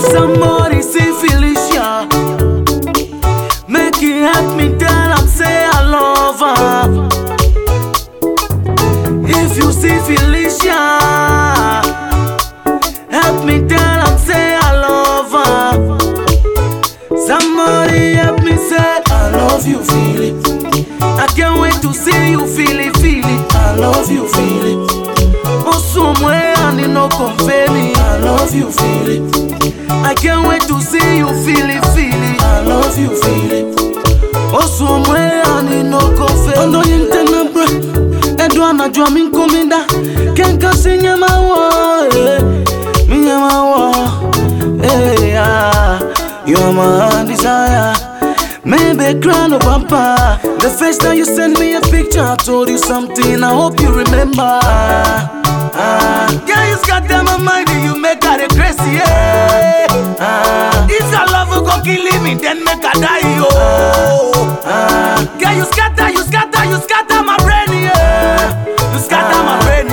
If somebody see Felicia, make it help me tell am say I love her. If you see Felicia, help me tell am say I love her. Somebody help me say I love you, feel it. I can't wait to see you, feel it, feel it. I love you, feel it. Oh, somewhere and you no confirm me. I love you, feel it. I can't wait to see you, feel it, feel it. I love you, feel it. Oh, somewhere and you no confirm me. Ondo yintena bre, Edwa na jwa min kominda. Kenka sinya mawa, minya mawa, you're my desire. Maybe cry no papa. The first time you sent me a picture, I told you something. I hope you remember. Yeah, you got them on mind, you make her crazy. If your love will go kill me, then make her die. Yeah, you scatter my brain. You scatter my brain.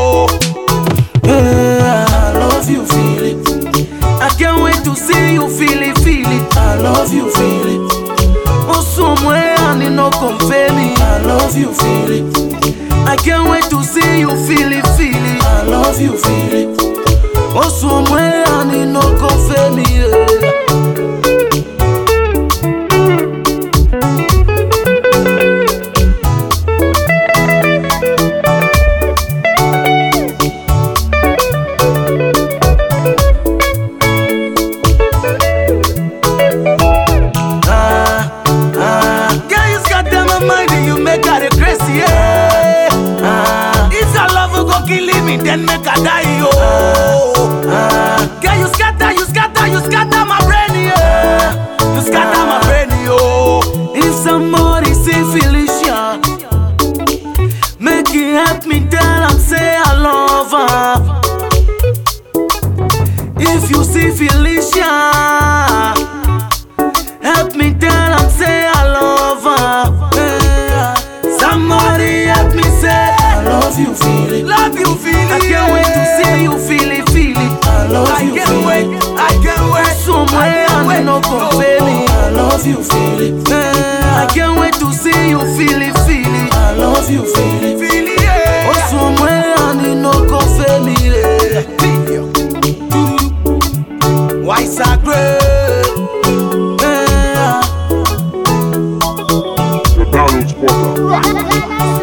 I love you, feel it. I can't wait to see you, feel it, feel it. I love you, feel it. Oh, somewhere and you no confirm me. I love you, feel it. I can't wait to see you, feel it, feel it. I love you, feel it. Oh, somewhere and you no confirm me. If your love will go kill me, then make her die, yo. Girl, you scatter my brain, yeah. You scatter my brain, yo. If somebody see Felicia, make it help me tell am say I love her. If you see Felicia, help me tell am say I love her. Somebody help me say I love you, feel it. Love you, feel it. I can't wait to see you, feel it, feel it. I love you, feel it. I can't wait. Somewhere and no confirm me. I love you, feel it. I can't wait to see you, feel it, feel it. I love you, feel it. Feel it, yeah. Oh, somewhere and no confirm me. Why sacred? The Donald Spotter.